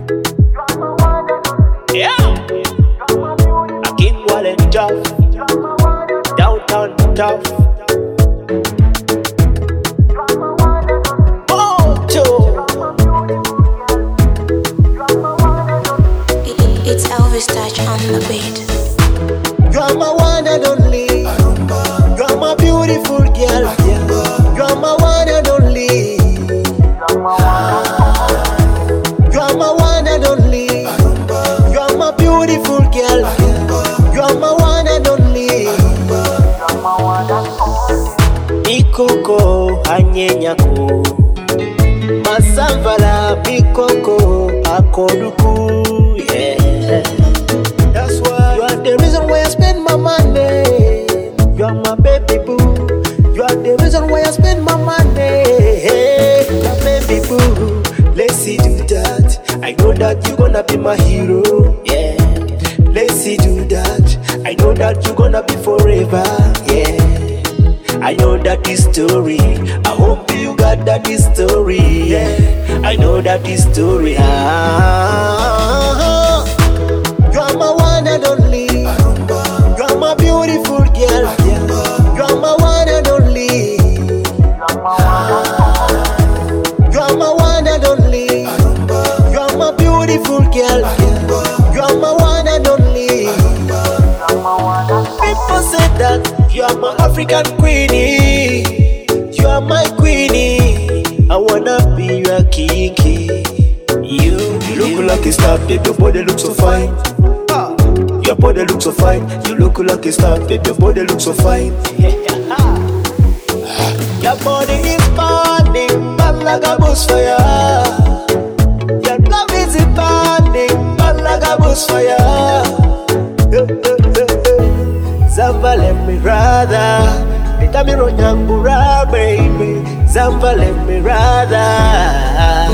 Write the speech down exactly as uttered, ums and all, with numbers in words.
Yeah. Akin Wallet tough. Downtown tough. It's Elvis Touch on the beat. You're my one and only. You're my beautiful girl. You're my one and only. You're my one and only. You're my beautiful girl. You're my one and only. Mikoko hanyenyako Masamvala mikoko akoduku. Yeah. That's why you are the reason why I spend my money. You are my baby boo. You are the reason why I spend my money. My baby boo. Let's see do that. I know that you gonna be my hero. Yeah. Let's see do that. I know that you gonna be forever. Yeah. I know that this story. I hope you got that this story. Yeah. I know that this story. Ah. You're my one and only. You're my beautiful girl. You're my one and only. You're my one and only. You're my beautiful girl. You're my one and only. People say that you are my African queenie. You are my queenie. I wanna be your kiki. You, you look like a star, baby. Your body looks so fine. Your body looks so fine. You look like a star, baby. Your body looks so fine. Your body is burning, burn like a bushfire. Your love is burning, burn like a bushfire. Zamba let me rather, Itamiro nyangura baby. Zamba let me rather.